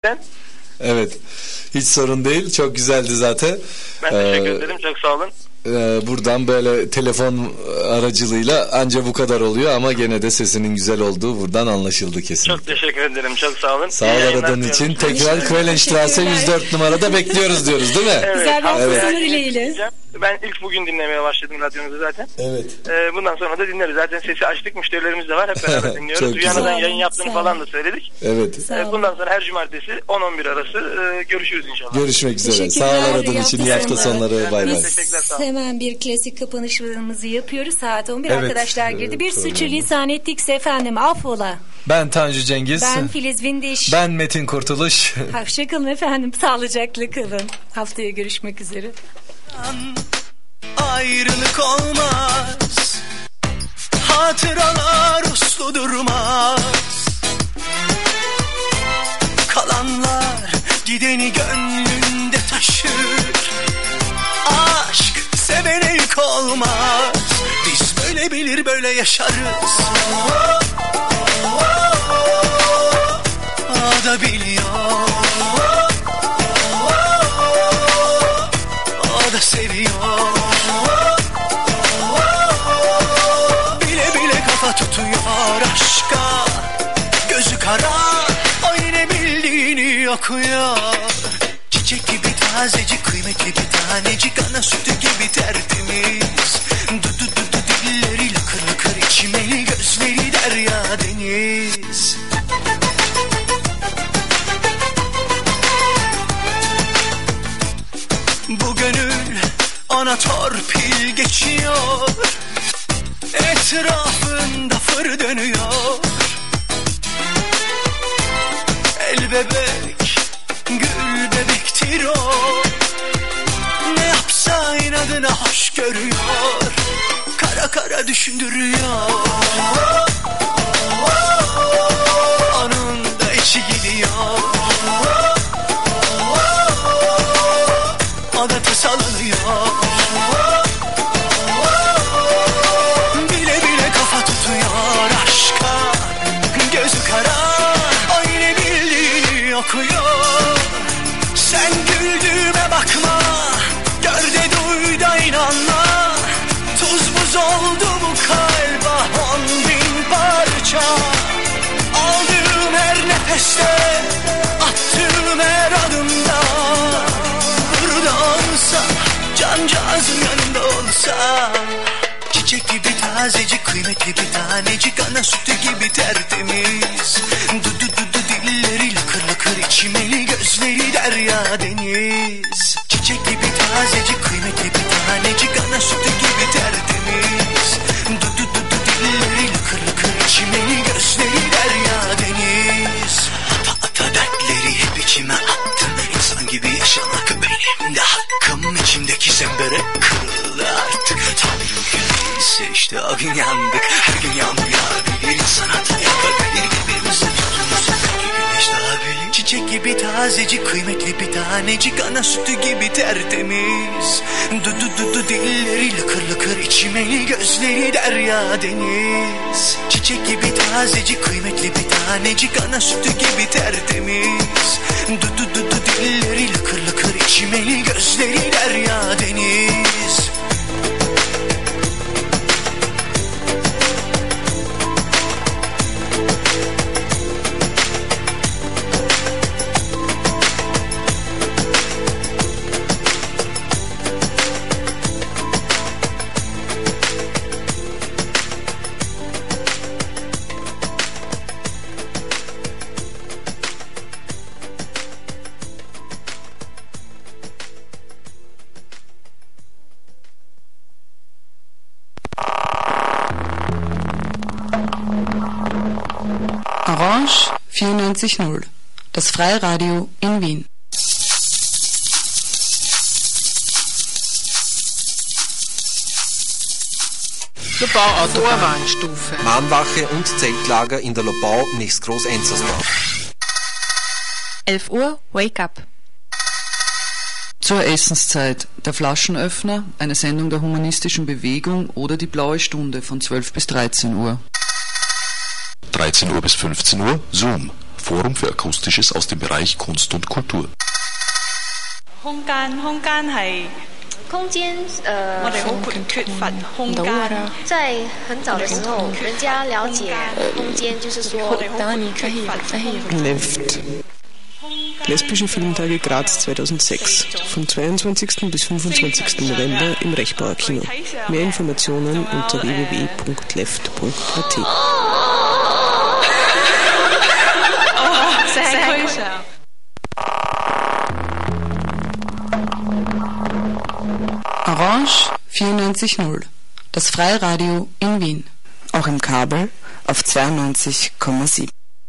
Evet. Hiç sorun değil. Çok güzeldi zaten. Ben teşekkür ederim. Çok sağ olun. Buradan böyle telefon aracılığıyla anca bu kadar oluyor ama gene de sesinin güzel olduğu buradan anlaşıldı kesinlikle. Çok teşekkür ederim. Çok sağ olun. Sağ ol aradığın için. Tekrar Kölnstraße 104 numarada bekliyoruz diyoruz değil mi? Evet. Güzel bir hafta sonu dileğiyle. Ben ilk bugün dinlemeye başladım radyonuzu zaten. Evet. Bundan sonra da dinleriz. Zaten sesi açtık. Müşterilerimiz de var. Hep beraber dinliyoruz. Viyana'dan yayın yaptığını falan da söyledik. Evet. Bundan sonra her cumartesi 10-11 arası görüşürüz inşallah. Görüşmek üzere. Sağ ol aradığın için. İyi hafta sonları. Bay bay. Teşekkürler. Sağ ol. Hemen bir klasik kapanışlarımızı yapıyoruz. Saat 11 Evet, arkadaşlar girdi. Bir suçu lisan ettikse efendim affola. Ben Tanju Cengiz. Ben Filiz Vindiş. Ben Metin Kurtuluş. Hoşçakalın efendim. Sağlıcakla kalın. Haftaya görüşmek üzere. Ayrılık olmaz, hatıralar uslu durmaz. Kalanlar gideni gönlünde taşır. Aşk sevene yük olmaz. Biz böyle bilir böyle yaşarız. O da biliyor, o da seviyor. Bile bile kafa tutuyor aşka. Gözü kara, o yine bildiğini okuyor. Çiçek gibi tazecik, kıymetli bir tanecik, ana sütü gibi tertemiz. Dudu dilleri lakır lakır, içimeli gözleri derya deniz. Bu gönül ona torpil geçiyor, etrafında fır dönüyor. El bebek, gül bebektir o. Ne yapsa inadına hoş görüyor. Kara kara düşündürüyor. Onun da içi gidiyor. O da tasalanıyor. Bile bile kafa tutuyor aşka. Gözü kara, o yine bildiğini okuyor. Sen güldüğüme bakma, gör de duy da inanma. Tuz buz oldu bu kalp, 10.000 parça. Aldığım her nefeste, attığım her adımda. Burada olsa, cancağızım yanımda olsa. Çiçek gibi tazecik, kıymetli bir tanecik, ana sütü gibi tertemiz. Dudu dilleri lakır lakır, içimeli gözleri derya deniz. Çiçek gibi tazecik, kıymetli bir tanecik, ana sütü gibi tertemiz. Dudu dilleri lakır lakır, içimeli gözleri derya deniz. Ata ata dertleri hep içime attım. İnsan gibi yaşamak benim de hakkım. İçimdeki zembere kırıldı artık. Tabii mümkün değilse işte o gün yandık. Her gün yanmayabilir, insan hata yapabilir. Birbirimize tutunursak belki güneş daha bilir. Çiçek gibi tazecik, kıymetli bir tanecik, ana sütü gibi tertemiz. Dudu dilleri lakır lakır, içimeli gözleri derya deniz. Çiçek gibi tazecik, kıymetli bir tanecik, ana sütü gibi tertemiz. Dudu dilleri lakır lakır, içimeli gözleri derya deniz. Orange 94.0, das Freiradio in Wien. Vorwarnstufe. Mahnwache und Zeltlager in der Lobau nächst Groß-Enzersdorf. 11 Uhr, Wake Up. Zur Essenszeit der Flaschenöffner, eine Sendung der humanistischen Bewegung oder die Blaue Stunde von 12 bis 13 Uhr. 13 Uhr bis 15 Uhr, Zoom, Forum für Akustisches aus dem Bereich Kunst und Kultur. 空間係空間我哋好缺乏空間。 在很早的時候，人家了解空間，就是說 Left. Lesbische Filmtage Graz 2006. Vom 22. bis 25. November im Rechbauer Kino. Mehr Informationen unter www.left.at. Orange 94.0, das Freiradio in Wien. Auch im Kabel auf 92,7.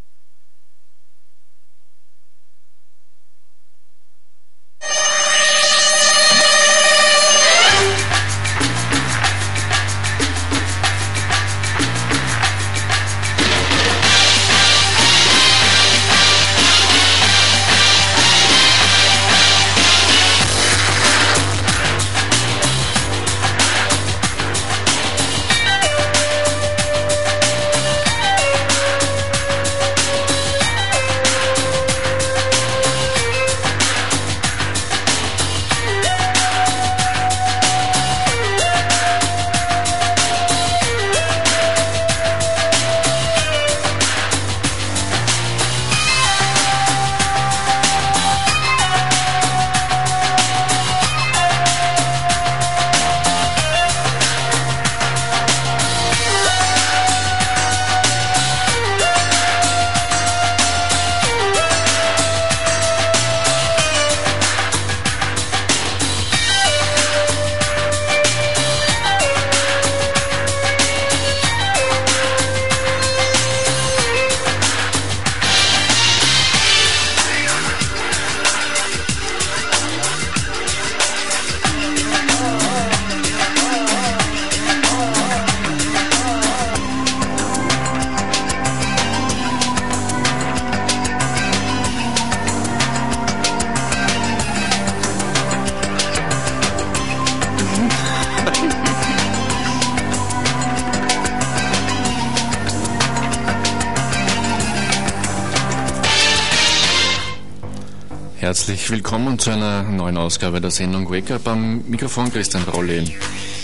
Herzlich willkommen zu einer neuen Ausgabe der Sendung Wake Up, am Mikrofon Christian Rolli.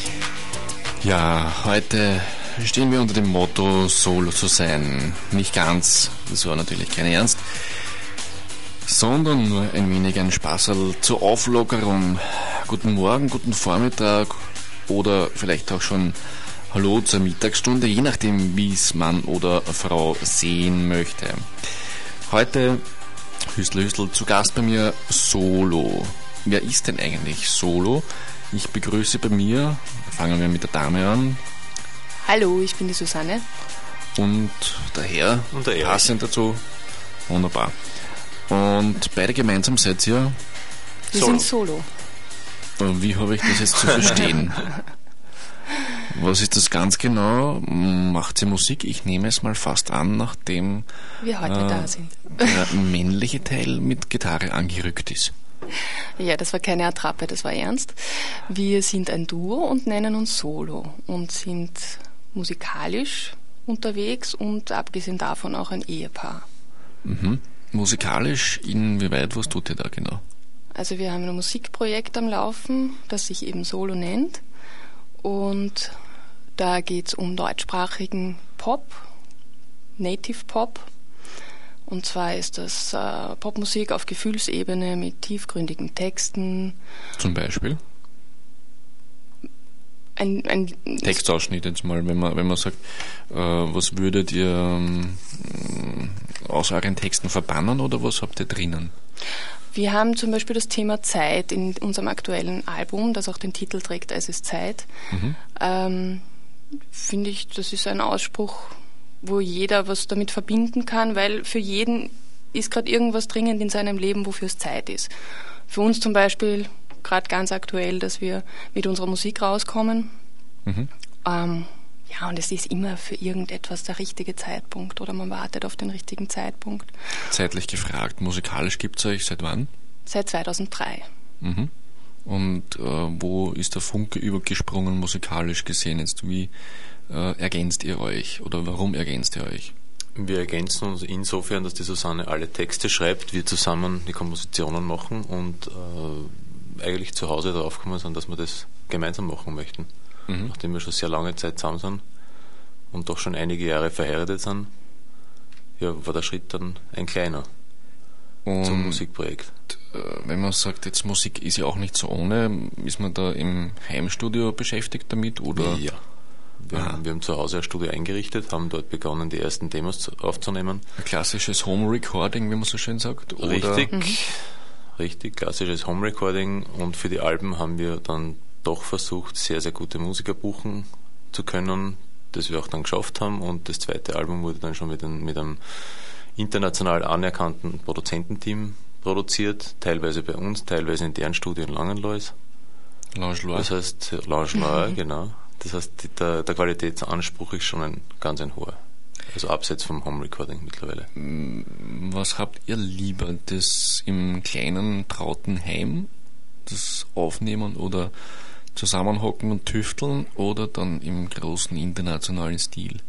Ja, heute stehen wir unter dem Motto Solo zu sein. Nicht ganz, das war natürlich kein Ernst, sondern nur ein wenig ein Spaßerl zur Auflockerung. Guten Morgen, guten Vormittag oder vielleicht auch schon Hallo zur Mittagsstunde, je nachdem wie es Mann oder Frau sehen möchte. Heute Hüstel, Hüstel, zu Gast bei mir Solo. Wer ist denn eigentlich Solo? Ich begrüße bei mir, fangen wir mit der Dame an. Hallo, ich bin die Susanne. Und der Herr, und der passend dazu. Wunderbar. Und beide gemeinsam seid ihr? Wir sind Solo. Und wie habe ich das jetzt zu verstehen? Was ist das ganz genau? Macht sie Musik? Ich nehme es mal fast an, nachdem wir heute da sind. Der männliche Teil mit Gitarre angerückt ist. Ja, das war keine Attrappe, das war ernst. Wir sind ein Duo und nennen uns Solo und sind musikalisch unterwegs und abgesehen davon auch ein Ehepaar. Mhm. Musikalisch, inwieweit, was tut ihr da genau? Also wir haben ein Musikprojekt am Laufen, das sich eben Solo nennt. Und da geht es um deutschsprachigen Pop, Native Pop. Und zwar ist das Popmusik auf Gefühlsebene mit tiefgründigen Texten. Zum Beispiel? Ein Textausschnitt jetzt mal, wenn man sagt, was würdet ihr aus euren Texten verbannen oder was habt ihr drinnen? Wir haben zum Beispiel das Thema Zeit in unserem aktuellen Album, das auch den Titel trägt, Es ist Zeit. Finde ich, das ist ein Ausspruch, wo jeder was damit verbinden kann, weil für jeden ist gerade irgendwas dringend in seinem Leben, wofür es Zeit ist. Für uns zum Beispiel gerade ganz aktuell, dass wir mit unserer Musik rauskommen. Ja, und es ist immer für irgendetwas der richtige Zeitpunkt oder man wartet auf den richtigen Zeitpunkt. Zeitlich gefragt, musikalisch gibt es euch seit wann? Seit 2003. Und wo ist der Funke übergesprungen musikalisch gesehen? Jetzt wie ergänzt ihr euch oder warum ergänzt ihr euch? Wir ergänzen uns insofern, dass die Susanne alle Texte schreibt, wir zusammen die Kompositionen machen und eigentlich zu Hause darauf gekommen sind, dass wir das gemeinsam machen möchten. Nachdem wir schon sehr lange Zeit zusammen sind und doch schon einige Jahre verheiratet sind, ja, war der Schritt dann ein kleiner zum Musikprojekt. Wenn man sagt, jetzt Musik ist ja auch nicht so ohne, ist man da im Heimstudio beschäftigt damit? Oder? Ja. Wir haben zu Hause ein Studio eingerichtet, haben dort begonnen, die ersten Demos aufzunehmen. Ein klassisches Home-Recording, wie man so schön sagt? Oder? Richtig, klassisches Home-Recording. Und für die Alben haben wir dann doch versucht, sehr, sehr gute Musiker buchen zu können, das wir auch dann geschafft haben. Und das zweite Album wurde dann schon mit einem international anerkannten Produzententeam produziert, teilweise bei uns, teilweise in deren Studio in Langenlois. Langenlois. Das heißt, Langenlois, genau. Das heißt, der Qualitätsanspruch ist schon ein ganz hoher. Also abseits vom Home Recording mittlerweile. Was habt ihr lieber? Das im kleinen, trauten Heim, das Aufnehmen oder zusammenhocken und tüfteln, oder dann im großen internationalen Stil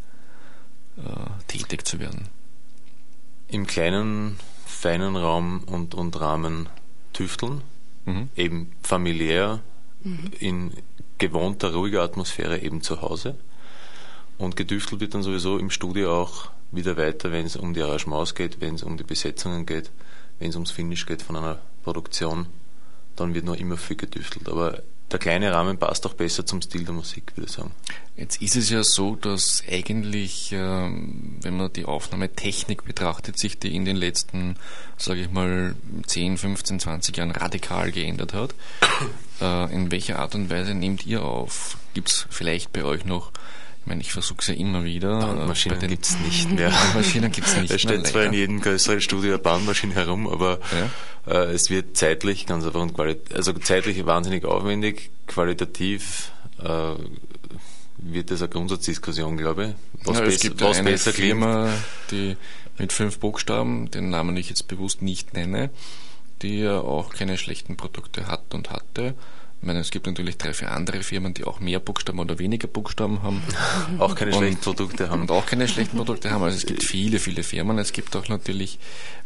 tätig zu werden? Im kleinen, feinen Raum und Rahmen tüfteln, eben familiär, in gewohnter, ruhiger Atmosphäre eben zu Hause. Und gedüftelt wird dann sowieso im Studio auch wieder weiter, wenn es um die Arrangements geht, wenn es um die Besetzungen geht, wenn es ums Finish geht von einer Produktion, dann wird noch immer viel gedüftelt. Aber der kleine Rahmen passt auch besser zum Stil der Musik, würde ich sagen. Jetzt ist es ja so, dass eigentlich, wenn man die Aufnahmetechnik betrachtet, sich die in den letzten, sage ich mal, 10, 15, 20 Jahren radikal geändert hat. In welcher Art und Weise nehmt ihr auf? Gibt es vielleicht bei euch noch, ich meine, ich versuche es ja immer wieder. Bandmaschinen gibt es nicht mehr. Bandmaschinen gibt es nicht mehr. Da steht zwar in jedem größeren Studio eine Bandmaschine herum, aber es wird zeitlich ganz einfach und zeitlich wahnsinnig aufwendig, qualitativ wird das eine Grundsatzdiskussion, glaube ich. Es gibt eine besser Firma, die mit 5 Buchstaben, den Namen ich jetzt bewusst nicht nenne, die ja auch keine schlechten Produkte hat und hatte. Ich meine, es gibt natürlich 3, 4 andere Firmen, die auch mehr Buchstaben oder weniger Buchstaben haben. Auch keine schlechten Produkte haben. Und auch keine schlechten Produkte haben. Also es gibt viele, viele Firmen. Es gibt auch natürlich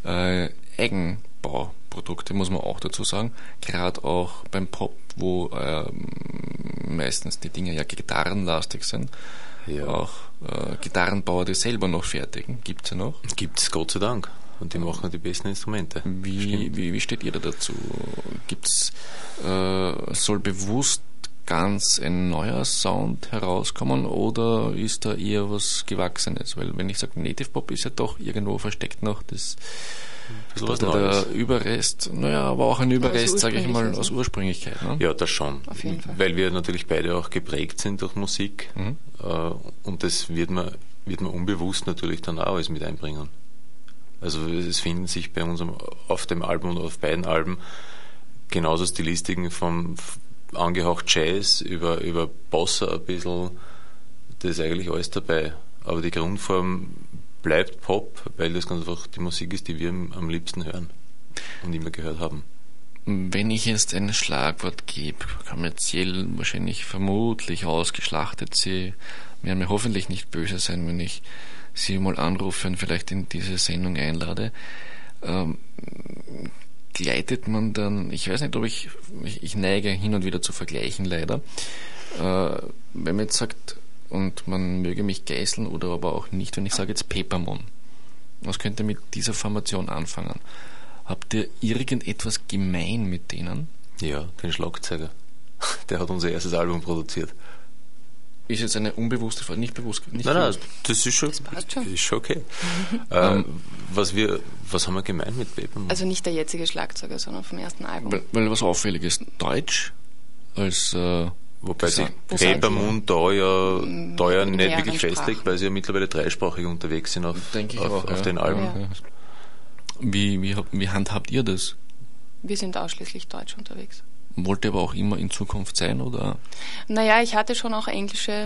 Eigenbauprodukte, muss man auch dazu sagen. Gerade auch beim Pop, wo meistens die Dinge ja gitarrenlastig sind. Ja. Auch Gitarrenbauer, die selber noch fertigen. Gibt es ja noch? Gibt es, Gott sei Dank. Und die machen die besten Instrumente. Wie steht ihr da dazu? Soll bewusst ganz ein neuer Sound herauskommen oder ist da eher was Gewachsenes? Weil wenn ich sage Native Pop, ist ja doch irgendwo versteckt noch das der Überrest, aber auch ein Überrest, sage ich mal, aus Ursprünglichkeit. Ne? Ja, das schon. Auf jeden Fall. Weil wir natürlich beide auch geprägt sind durch Musik und das wird man unbewusst natürlich dann auch alles mit einbringen. Also es finden sich bei uns auf dem Album und auf beiden Alben genauso Stilistiken vom angehaucht Jazz über Bossa ein bisschen, das ist eigentlich alles dabei. Aber die Grundform bleibt Pop, weil das ganz einfach die Musik ist, die wir am liebsten hören und immer gehört haben. Wenn ich jetzt ein Schlagwort gebe, kommerziell wahrscheinlich vermutlich ausgeschlachtet, Sie werden mir hoffentlich nicht böse sein, wenn ich Sie mal anrufe und vielleicht in diese Sendung einlade. Gleitet man dann, ich weiß nicht, ob ich neige hin und wieder zu vergleichen, leider. Wenn man jetzt sagt, und man möge mich geißeln oder aber auch nicht, wenn ich sage jetzt Peppermon. Was könnt ihr mit dieser Formation anfangen? Habt ihr irgendetwas gemein mit denen? Ja, den Schlagzeuger. Der hat unser erstes Album produziert. Ist jetzt eine unbewusste Frage, nicht bewusst? Nicht nein, bewusst. Das ist schon, ist schon okay. Was haben wir gemein mit Peppermon? Also nicht der jetzige Schlagzeuger, sondern vom ersten Album. Weil was auffällig ist, Deutsch als wobei sich Peppermon da ja nicht wirklich festlegt, weil sie ja mittlerweile dreisprachig unterwegs sind auf den Alben. Ja. Wie handhabt ihr das? Wir sind ausschließlich deutsch unterwegs. Wollt ihr aber auch immer in Zukunft sein, oder? Naja, ich hatte schon auch englische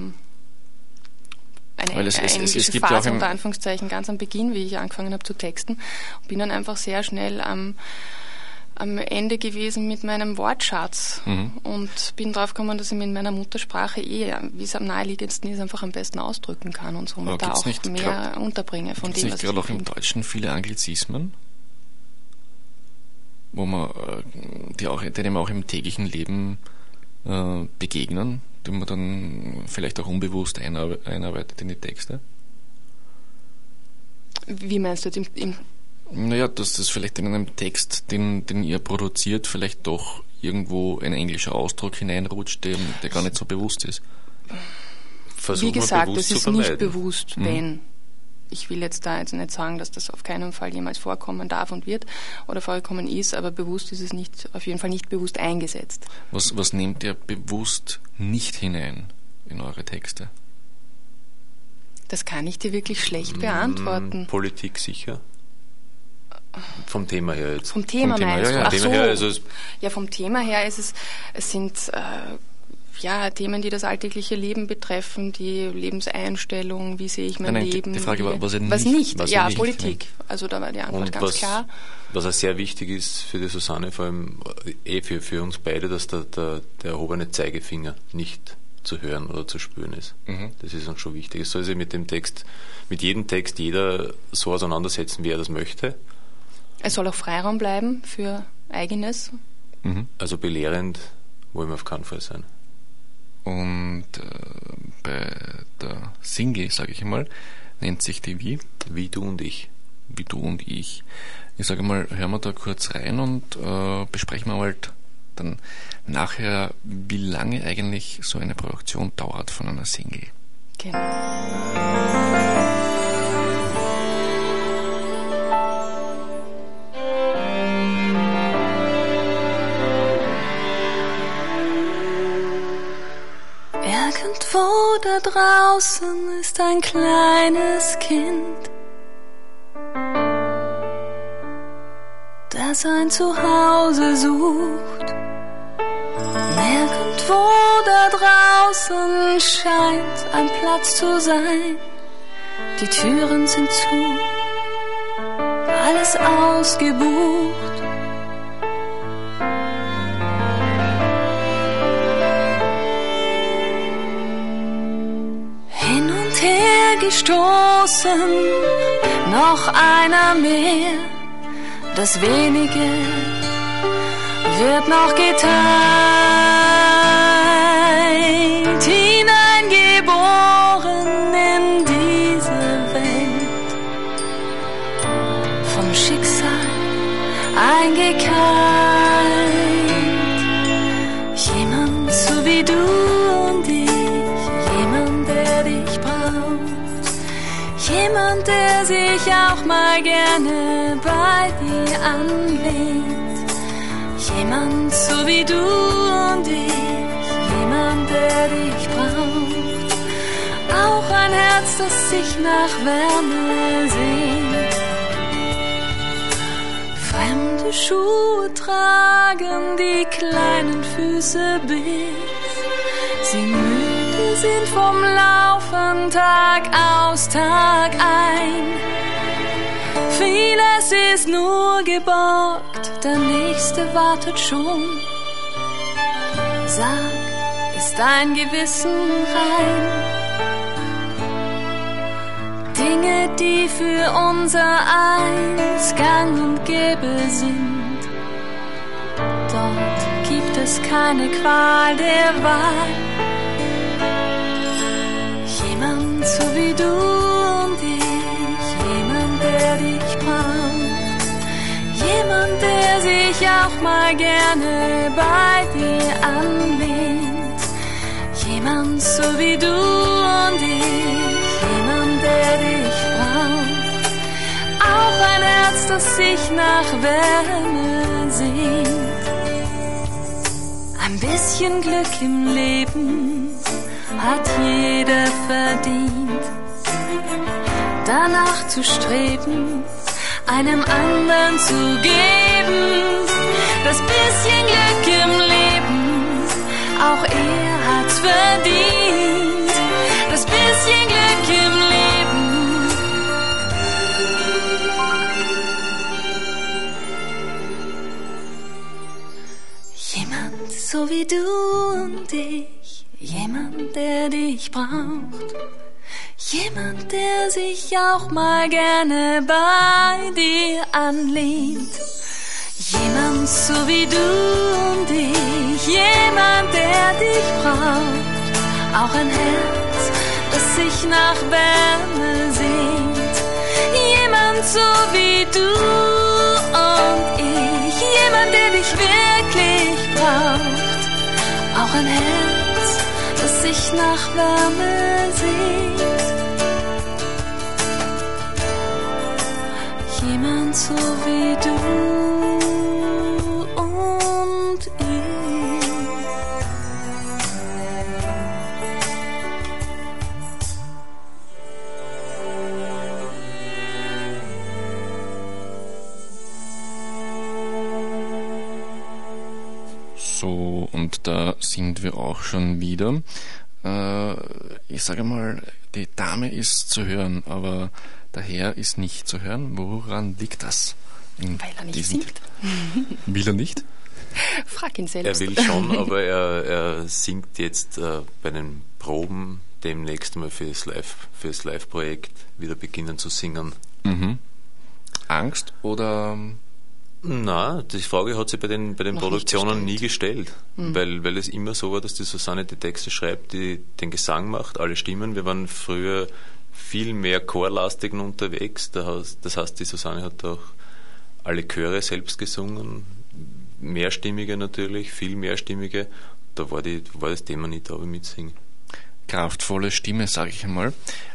englische gibt Phase ja unter Anführungszeichen ganz am Beginn, wie ich angefangen habe zu texten, und bin dann einfach sehr schnell am Ende gewesen mit meinem Wortschatz und bin drauf gekommen, dass ich mich in meiner Muttersprache wie es am naheliegendsten ist, einfach am besten ausdrücken kann und somit da auch mehr unterbringe von dem, was ich gerade auch im Deutschen viele Anglizismen, wo man denen auch im täglichen Leben begegnen, die man dann vielleicht auch unbewusst einarbeitet in die Texte? Wie meinst du jetzt Naja, dass das vielleicht in einem Text, den ihr produziert, vielleicht doch irgendwo ein englischer Ausdruck hineinrutscht, der gar nicht so bewusst ist. Wie gesagt, es ist nicht bewusst, wenn. Ich will jetzt nicht sagen, dass das auf keinen Fall jemals vorkommen darf und wird oder vorgekommen ist, aber bewusst ist es nicht, auf jeden Fall nicht bewusst eingesetzt. Was nehmt ihr bewusst nicht hinein in eure Texte? Das kann ich dir wirklich schlecht beantworten. Politik sicher. Vom Thema her jetzt. Vom Thema meinst du? Ach so. Ja, vom Thema her ist es sind Themen, die das alltägliche Leben betreffen, die Lebenseinstellung, wie sehe ich mein Leben. Die Frage war, was nicht. Politik. Also da war die Antwort ganz klar. Was auch sehr wichtig ist für die Susanne, vor allem für uns beide, dass der erhobene Zeigefinger nicht zu hören oder zu spüren ist. Das ist uns schon wichtig. Es soll sich mit jedem Text jeder so auseinandersetzen, wie er das möchte. Es soll auch Freiraum bleiben für Eigenes. Also belehrend wollen wir auf keinen Fall sein. Und bei der Single, sage ich einmal, nennt sich die wie? Wie du und ich. Wie du und ich. Ich sage mal, hören wir da kurz rein und besprechen wir halt dann nachher, wie lange eigentlich so eine Produktion dauert von einer Single. Genau. Irgendwo da draußen ist ein kleines Kind, das ein Zuhause sucht. Nirgendwo da draußen scheint ein Platz zu sein. Die Türen sind zu, alles ausgebucht. Gestoßen, noch einer mehr, das Wenige wird noch geteilt, hineingeboren in diese Welt, vom Schicksal eingekeilt, jemand so wie du und ich, jemand, der dich braucht. Jemand, der sich auch mal gerne bei dir anlehnt. Jemand so wie du und ich. Jemand, der dich braucht. Auch ein Herz, das sich nach Wärme sehnt. Fremde Schuhe tragen die kleinen Füße bis sie müde sind vom Laufen Tag aus, Tag ein. Vieles ist nur geborgt, der nächste wartet schon. Sag, ist dein Gewissen rein? Dinge, die für unser Eins gang und gäbe sind, dort gibt es keine Qual der Wahl. Jemand so wie du und ich, jemand, der dich braucht, jemand, der sich auch mal gerne bei dir anlehnt, jemand so wie du und ich, jemand, der dich braucht, auch ein Herz, das sich nach Wärme sehnt. Ein bisschen Glück im Leben hat jeder verdient, danach zu streben, einem anderen zu geben, das bisschen Glück im Leben, auch er hat's verdient, das bisschen Glück im Leben. so wie du und ich, jemand, der dich braucht, jemand, der sich auch mal gerne bei dir anlehnt, jemand so wie du und ich, jemand, der dich braucht, auch ein Herz, das sich nach Wärme sehnt, jemand so wie du und ich, jemand, der dich wirklich braucht, auch ein Herz, das sich nach Wärme sehnt, jemand so wie du. So, und da sind wir auch schon wieder. Ich sage mal, die Dame ist zu hören, aber der Herr ist nicht zu hören. Woran liegt das? Weil er nicht singt. Will er nicht? Frag ihn selbst. Er will schon, aber er singt jetzt bei den Proben demnächst mal für das Live-Projekt wieder beginnen zu singen. Mhm. Angst oder... Na, die Frage hat sich bei den Produktionen nie gestellt, weil es immer so war, dass die Susanne die Texte schreibt, die den Gesang macht, alle Stimmen. Wir waren früher viel mehr chorlastig unterwegs, das heißt, die Susanne hat auch alle Chöre selbst gesungen, mehrstimmige natürlich, viel mehrstimmige, da war das Thema nicht da, wie mitsingen. Kraftvolle Stimme, sage ich einmal.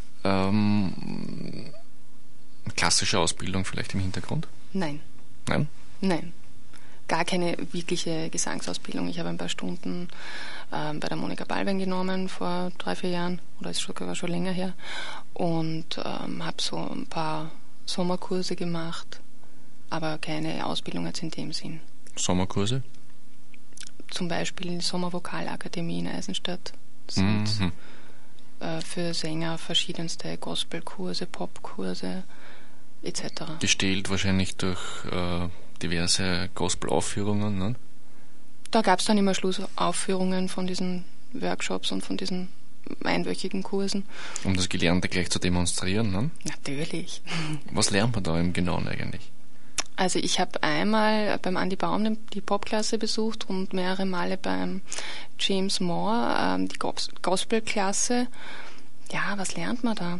Klassische Ausbildung vielleicht im Hintergrund? Nein. Nein? Nein. Gar keine wirkliche Gesangsausbildung. Ich habe ein paar Stunden bei der Monika Ballwein genommen vor 3-4 Jahren, oder ist sogar schon länger her, und habe so ein paar Sommerkurse gemacht, aber keine Ausbildung jetzt in dem Sinn. Sommerkurse? Zum Beispiel die Sommervokalakademie in Eisenstadt. Das sind für Sänger verschiedenste Gospelkurse, Popkurse etc. Gestellt wahrscheinlich durch diverse Gospel-Aufführungen, ne? Da gab es dann immer Schlussaufführungen von diesen Workshops und von diesen einwöchigen Kursen. Um das Gelernte gleich zu demonstrieren, ne? Natürlich. Was lernt man da im Genauen eigentlich? Also ich habe einmal beim Andi Baum die Popklasse besucht und mehrere Male beim James Moore die Gospelklasse. Ja, was lernt man da?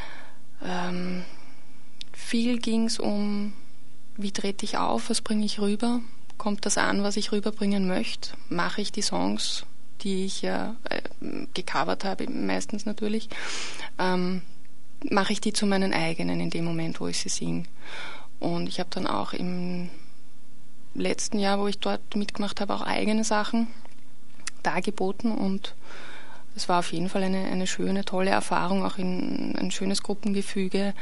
Viel ging es um, wie trete ich auf, was bringe ich rüber? Kommt das an, was ich rüberbringen möchte? Mache ich die Songs, die ich ja gecovert habe, meistens natürlich, mache ich die zu meinen eigenen in dem Moment, wo ich sie singe. Und ich habe dann auch im letzten Jahr, wo ich dort mitgemacht habe, auch eigene Sachen dargeboten, und es war auf jeden Fall eine schöne, tolle Erfahrung, auch in ein schönes Gruppengefüge.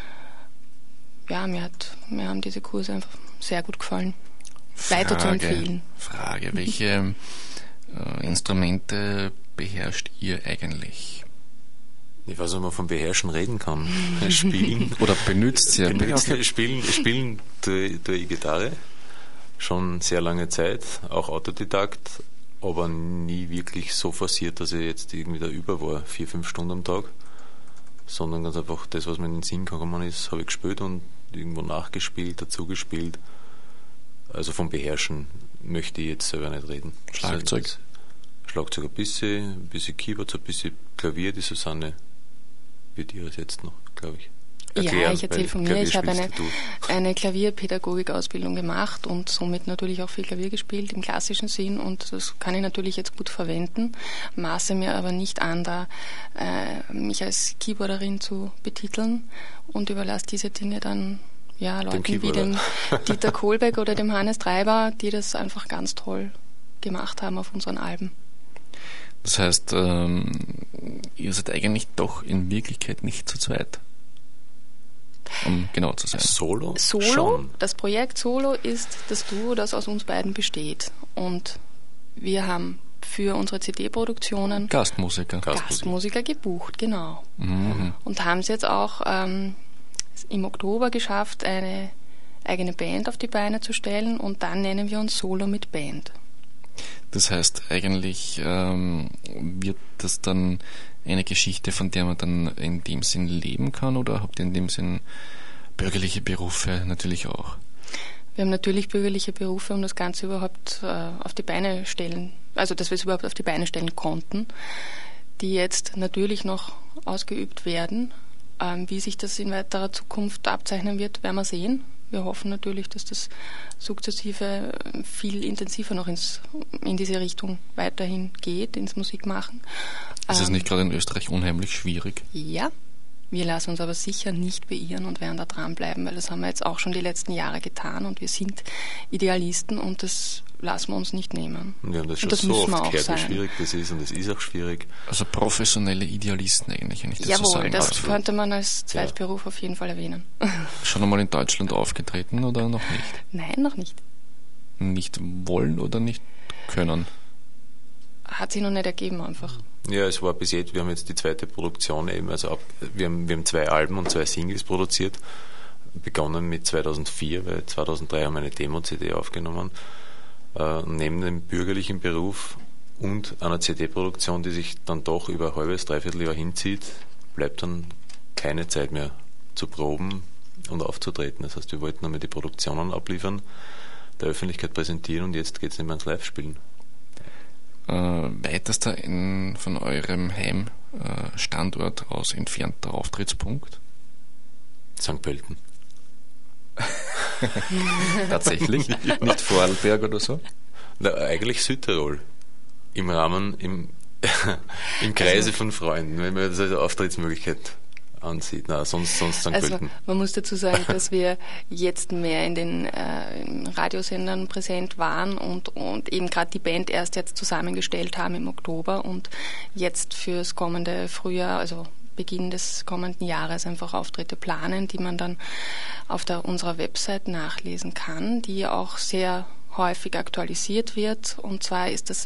Ja, mir haben diese Kurse einfach sehr gut gefallen. Weiter zu empfehlen. Frage, welche Instrumente beherrscht ihr eigentlich? Ich weiß nicht, ob man von beherrschen reden kann. Spielen. Oder benutzt sie? Spielen tue ich Gitarre. Schon sehr lange Zeit. Auch Autodidakt. Aber nie wirklich so forciert, dass ich jetzt irgendwie da über war, 4-5 Stunden am Tag. Sondern ganz einfach das, was mir in den Sinn gekommen ist, habe ich gespielt und irgendwo nachgespielt, dazu gespielt. Also vom Beherrschen möchte ich jetzt selber nicht reden. Schlagzeug? Schlagzeug ein bisschen Keyboards, ein bisschen Klavier. Die Susanne wird ihr das jetzt noch, glaube ich, erklären. Ja, ich erzähle von mir. Ich habe eine Klavierpädagogik-Ausbildung gemacht und somit natürlich auch viel Klavier gespielt im klassischen Sinn, und das kann ich natürlich jetzt gut verwenden, maße mir aber nicht an, da mich als Keyboarderin zu betiteln, und überlasse diese Dinge dann Leuten wie dem Dieter Kohlbeck oder dem Hannes Treiber, die das einfach ganz toll gemacht haben auf unseren Alben. Das heißt, ihr seid eigentlich doch in Wirklichkeit nicht zu zweit, um genau zu sein. Solo? Schon. Das Projekt Solo ist das Duo, das aus uns beiden besteht. Und wir haben für unsere CD-Produktionen Gastmusiker gebucht, genau. Mhm. Und haben es jetzt auch im Oktober geschafft, eine eigene Band auf die Beine zu stellen, und dann nennen wir uns Solo mit Band. Das heißt, eigentlich wird das dann eine Geschichte, von der man dann in dem Sinn leben kann, oder habt ihr in dem Sinn bürgerliche Berufe natürlich auch? Wir haben natürlich bürgerliche Berufe, um das Ganze überhaupt auf die Beine stellen, also dass wir es überhaupt auf die Beine stellen konnten, die jetzt natürlich noch ausgeübt werden. Wie sich das in weiterer Zukunft abzeichnen wird, werden wir sehen. Wir hoffen natürlich, dass das sukzessive viel intensiver noch in diese Richtung weiterhin geht, ins Musikmachen. Ist es nicht gerade in Österreich unheimlich schwierig? Ja, wir lassen uns aber sicher nicht beirren und werden da dranbleiben, weil das haben wir jetzt auch schon die letzten Jahre getan und wir sind Idealisten und das lassen wir uns nicht nehmen. Wir haben das schon so oft gehört, wie schwierig das ist und es ist auch schwierig. Also professionelle Idealisten eigentlich, wenn ich das so sagen darf. Jawohl, das könnte man als Zweitberuf auf jeden Fall erwähnen. Schon einmal in Deutschland aufgetreten oder noch nicht? Nein, noch nicht. Nicht wollen oder nicht können? Hat sich noch nicht ergeben einfach. Ja, es war bis jetzt, wir haben jetzt die zweite Produktion eben, also wir haben 2 Alben und 2 Singles produziert, begonnen mit 2004, weil 2003 haben wir eine Demo-CD aufgenommen. Neben dem bürgerlichen Beruf und einer CD-Produktion, die sich dann doch über ein halbes, dreiviertel Jahr hinzieht, bleibt dann keine Zeit mehr zu proben und aufzutreten. Das heißt, wir wollten einmal die Produktionen abliefern, der Öffentlichkeit präsentieren und jetzt geht es nicht mehr ans Live-Spielen. Weitester von eurem Heimstandort aus entfernter Auftrittspunkt? St. Pölten. Tatsächlich? Nicht Vorarlberg oder so? Na, eigentlich Südtirol. Im Kreise von Freunden, wenn man das als Auftrittsmöglichkeit ansieht. Na, sonst St. Pölten. Man muss dazu sagen, dass wir jetzt mehr in den Radiosendern präsent waren und eben gerade die Band erst jetzt zusammengestellt haben im Oktober und jetzt fürs kommende Frühjahr, also Beginn des kommenden Jahres einfach Auftritte planen, die man dann auf unserer Website nachlesen kann, die auch sehr häufig aktualisiert wird, und zwar ist das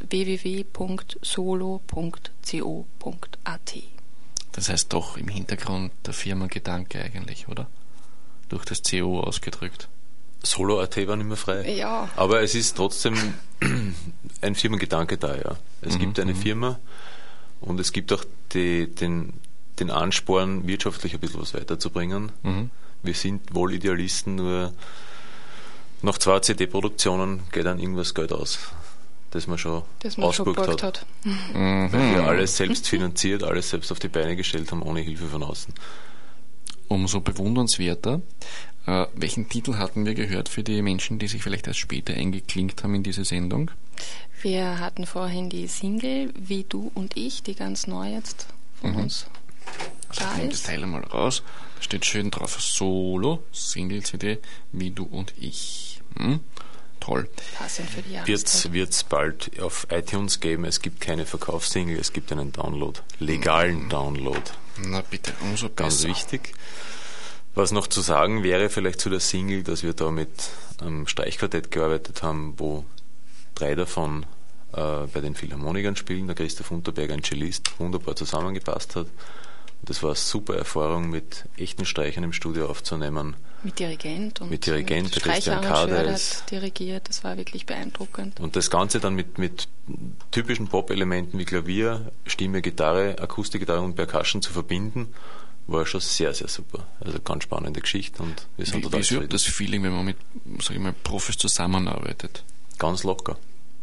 www.solo.co.at. Das heißt doch im Hintergrund der Firmengedanke eigentlich, oder? Durch das CO ausgedrückt. Solo.at war nicht mehr frei. Ja. Aber es ist trotzdem ein Firmengedanke da, ja. Es gibt eine Firma und es gibt auch den Ansporn, wirtschaftlich ein bisschen was weiterzubringen. Wir sind wohl Idealisten, nur nach 2 CD-Produktionen geht dann irgendwas Geld aus, das man schon ausgebucht hat. Weil wir alles selbst finanziert, alles selbst auf die Beine gestellt haben, ohne Hilfe von außen. Umso bewundernswerter. Welchen Titel hatten wir gehört für die Menschen, die sich vielleicht erst später eingeklinkt haben in diese Sendung? Wir hatten vorhin die Single Wie du und ich, die ganz neu jetzt von uns also ich nehme das Teil einmal raus. Da steht schön drauf: Solo, Single-CD, Wie du und ich. Toll. Passend für die Jahreszeit. Wird's bald auf iTunes geben. Es gibt keine Verkaufssingle, es gibt einen Download. Legalen Download. Na bitte, umso besser. Ganz wichtig. Was noch zu sagen wäre vielleicht zu der Single, dass wir da mit einem Streichquartett gearbeitet haben, wo 3 davon bei den Philharmonikern spielen. Der Christoph Unterberger, ein Cellist, wunderbar zusammengepasst hat. Das war eine super Erfahrung, mit echten Streichern im Studio aufzunehmen. Mit Dirigent. Und mit Dirigent, der Christian Kader hat dirigiert, das war wirklich beeindruckend. Und das Ganze dann mit typischen Pop-Elementen wie Klavier, Stimme, Gitarre, Akustikgitarre und Percussion zu verbinden, war schon sehr, sehr super. Also ganz spannende Geschichte und wir sind total zufrieden. Wie ist das Feeling, wenn man mit, sag ich mal, Profis zusammenarbeitet? Ganz locker.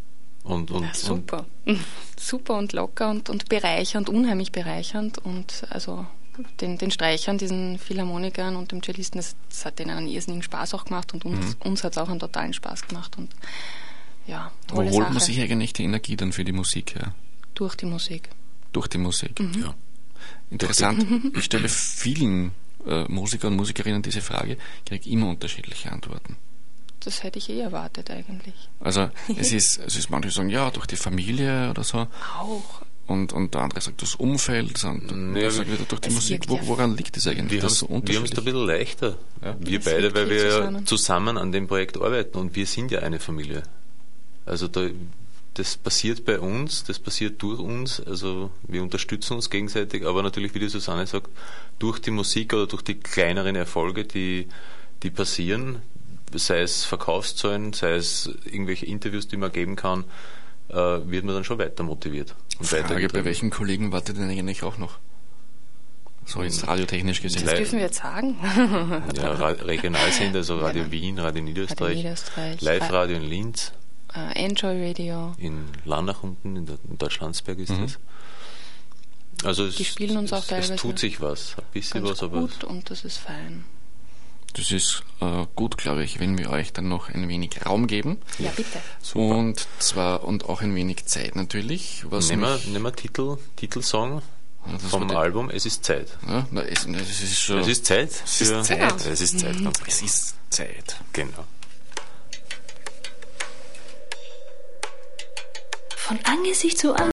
Super. Super und locker und bereichernd, unheimlich bereichernd, und also den Streichern, diesen Philharmonikern und dem Cellisten, das hat denen einen irrsinnigen Spaß auch gemacht und uns hat es auch einen totalen Spaß gemacht und ja, tolle Wo holt Sache. man sich eigentlich die Energie dann für die Musik her? Durch die Musik. Durch die Musik, ja. Interessant. Ich stelle vielen Musiker und Musikerinnen diese Frage, kriege immer unterschiedliche Antworten. Das hätte ich erwartet eigentlich. Also es ist manche sagen, ja, durch die Familie oder so. Auch. Und der andere sagt das Umfeld, und der sagt wieder durch die Musik. Woran liegt das eigentlich? Wir haben es da ein bisschen leichter. Ja. Wir beide, weil wir zusammen an dem Projekt arbeiten und wir sind ja eine Familie. Also das passiert bei uns, das passiert durch uns, also wir unterstützen uns gegenseitig, aber natürlich, wie die Susanne sagt, durch die Musik oder durch die kleineren Erfolge, die passieren, sei es Verkaufszahlen, sei es irgendwelche Interviews, die man geben kann, wird man dann schon weiter motiviert. Und Frage, bei welchen Kollegen wartet denn eigentlich auch noch? So jetzt radiotechnisch gesehen. Das dürfen wir jetzt sagen. Ja, Regionalsender, also Radio Wien, Radio Niederösterreich, Live-Radio in Linz. Enjoy Radio. In Lannach unten, in Deutschlandsberg ist das. Also die spielen uns auch teilweise. Es tut sich was, ein bisschen ganz was, aber. Gut und das ist fein. Das ist gut, glaube ich, wenn wir euch dann noch ein wenig Raum geben. Ja, bitte. Und auch ein wenig Zeit natürlich. Nehmen wir Titelsong vom Album Es ist Zeit. Ja, es ist schon. Es ist Zeit. Es ist Zeit. Genau. Es ist Zeit. Es ist Zeit. Genau. Von Angesicht zu Angesicht.